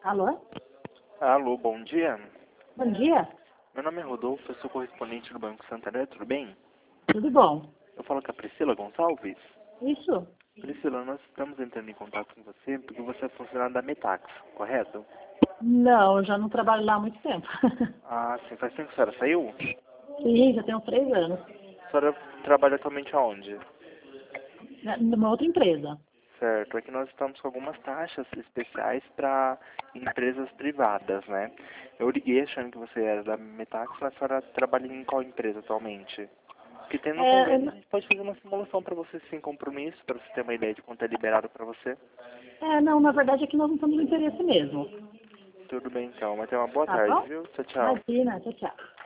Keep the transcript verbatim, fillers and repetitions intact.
Alô? Alô, bom dia. Bom dia. Meu nome é Rodolfo, eu sou correspondente do Banco Santander, tudo bem? Tudo bom? Eu falo com a Priscila Gonçalves. Isso? Priscila, nós estamos entrando em contato com você porque você é funcionária da Metax, correto? Não, eu já não trabalho lá há muito tempo. Ah, sim. Faz tempo que a senhora saiu? Sim, já tenho três anos. A senhora trabalha atualmente aonde? Na- Numa outra empresa. Certo, aqui nós estamos com algumas taxas especiais para empresas privadas, né? Eu liguei achando que você era da Metax, mas a senhora trabalha em qual empresa atualmente? Porque tendo um É, convênio, a gente pode fazer uma simulação para você sem compromisso, para você ter uma ideia de quanto é liberado para você. é, não, na verdade é que nós não temos interesse mesmo. Tudo bem então, mas tenha uma boa Tá tarde, bom? viu? Tchau, tchau. Imagina, tchau, tchau.